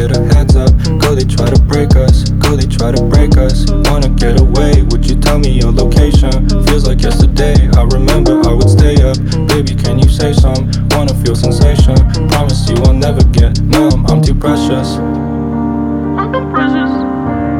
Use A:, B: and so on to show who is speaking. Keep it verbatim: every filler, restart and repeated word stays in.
A: get a heads up. Go, they try to break us. Go, they try to break us. Wanna get away, would you tell me your location? Feels like yesterday, I remember I would stay up. Baby, can you say some? Wanna feel sensation. Promise you I'll never get numb, I'm too precious.